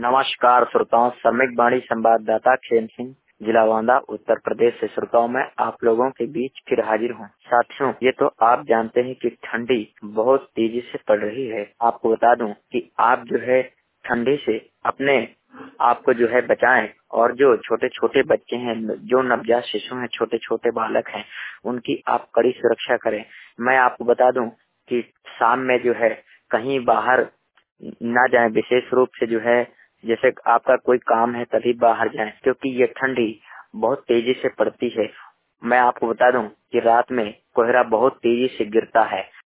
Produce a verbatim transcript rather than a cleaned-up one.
नमस्कार श्रोताओं, सम्यक बाणी संवाददाता खेम सिंह, जिला बांदा, उत्तर प्रदेश से श्रोताओं मैं आप लोगों के बीच फिर हाजिर हूँ। साथियों, ये तो आप जानते हैं कि ठंडी बहुत तेजी से पड़ रही है। आपको बता दूं कि आप जो है ठंडी से अपने आपको जो है बचाएं, और जो छोटे छोटे बच्चे हैं, जो नवजात शिशु हैं, छोटे छोटे बालक हैं, उनकी आप कड़ी सुरक्षा करें। मैं आपको बता दूं कि शाम में जो है कहीं बाहर ना जाएं, विशेष रूप से जो है जैसे आपका कोई काम है तभी बाहर जाएं, क्योंकि ये ठंडी बहुत तेजी से पड़ती है। मैं आपको बता दूं कि रात में कोहरा बहुत तेजी से गिरता है।